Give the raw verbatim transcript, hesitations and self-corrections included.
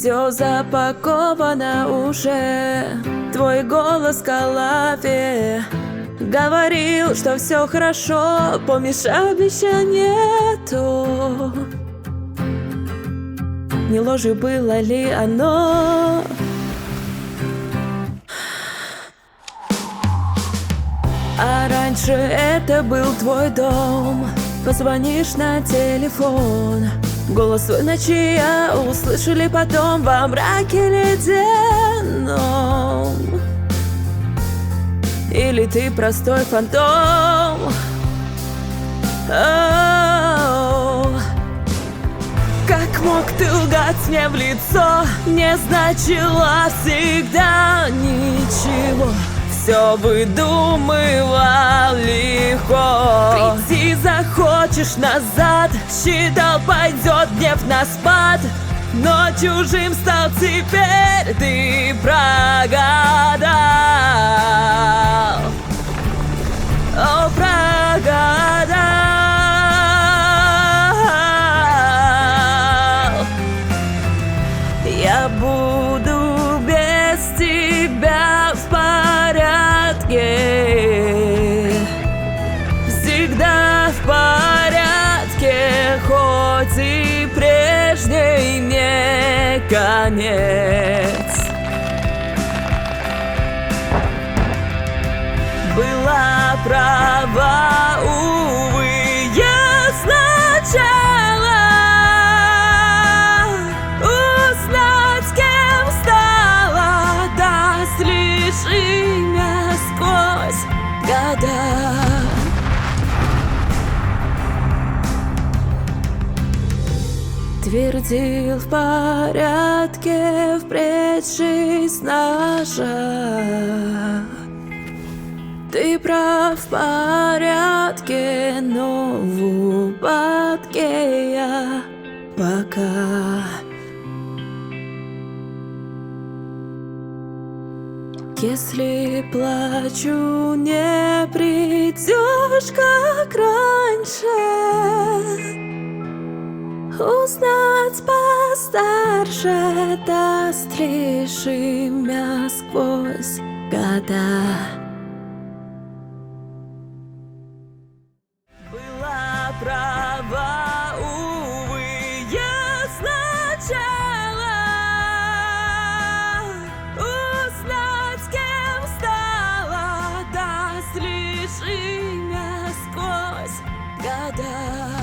Все запаковано уже, твой голос в голове говорил, что все хорошо, помешать еще нету. Не ложью было ли оно? А раньше это был твой дом. Позвонишь на телефон, голос свой ночи я услышали потом во мраке ледяном. Или ты простой фантом? Оу. Как мог ты лгать мне в лицо? Не значило всегда ничего. Все выдумывал легко. Прийти захочешь назад, считал, пойдет гнев на спад. Но чужим стал теперь, ты прогадал. О, прогадал. Я буду без тебя в порядке, всегда в порядке, хоть и прежний не конец. Была права, увы, я сначала. Узнать, кем стала, даст лишь имя сквозь года. Твердил в порядке, впредь жизнь наша. Ты прав, в порядке, но в упадке я пока. Если плачу, не придешь, как раньше. Узнать постарше, даст лишь имя сквозь года. Была права, увы, я сначала. Узнать, кем стала, даст лишь имя сквозь года.